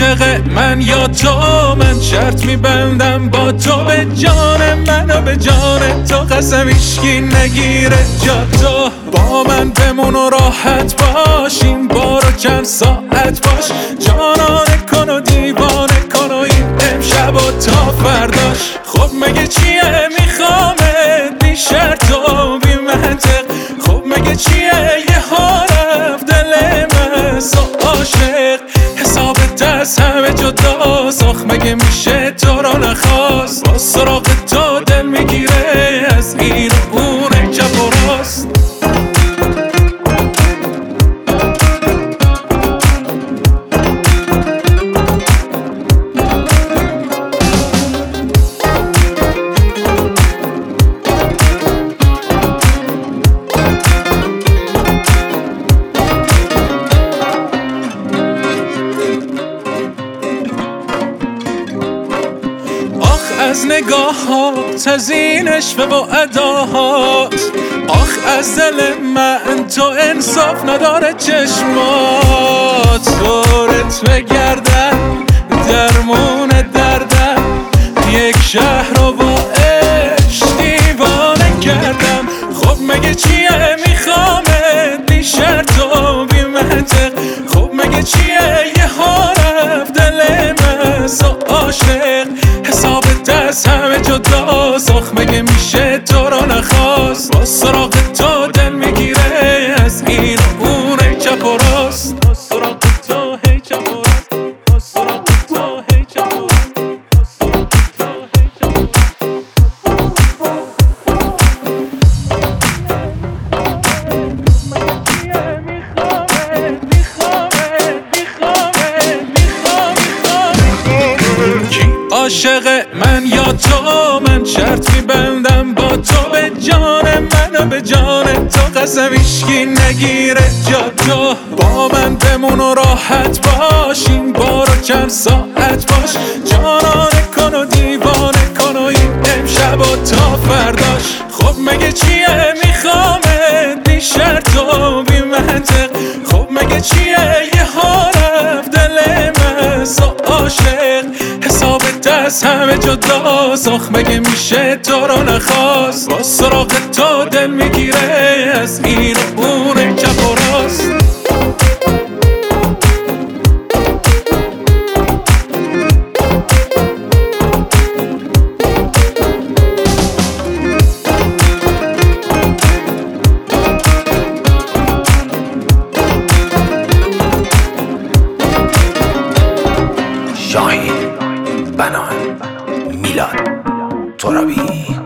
عاشق من یا تو، من شرط میبندم با تو، به جان من و به جان تو، قسم هیچکی نگیره جا تو. با من بمون و راحت باش، این بارو چند ساعت باش، جانانه کن و دیوانه کن و این امشب و تا فرداش. خب مگه چیه میخوامت بی شرط و بی منطق، خب مگه چیه یه ها رفت دل من سو عاشق، حسابت از همه جداست، آخ مگه میشه تو رو نخواست، با سراغ تو دل میگیره از این و اون چپ و راست. از نگاهات، از این عشق و اداهات، آخ از دل من تو انصاف نداره چشمات. دورت بگردن درمون دردم، یک شهر رو با عشق دیوانه کردم. خب مگه چیه میخوامت بی شرط و بی منطق، خب مگه چیه یه ها رفت دل من سو عاشق، حسابت از همه جداست، آخ مگه میشه تو رو نخواست، با سراغ تو دل میگیره از این و اون چپ و راست، با سراغ تو هی چپ و راست، با سراغ تو هی چپ و راست، با سراغ تو هی چپ و راست. عاشق من یا تو، من شرط میبندم با تو، به جان من و به جان تو، قسم هیچکی نگیره جا تو. با من بمون و راحت باش، این بارو چند ساعت باش، جانانه کن و دیوانه کن و این امشب و تا فرداش. خب مگه چیه میخوامت بی شرط و بی منطق، خب مگه چیه یه ها رفت دل من سو عاشق، حسابت از همه جداست، آخ مگه میشه تو رو نخواست، با سراغ تو دل میگیره از این و اون چپ و راست. شاهین، بنان، میلاد ترابی.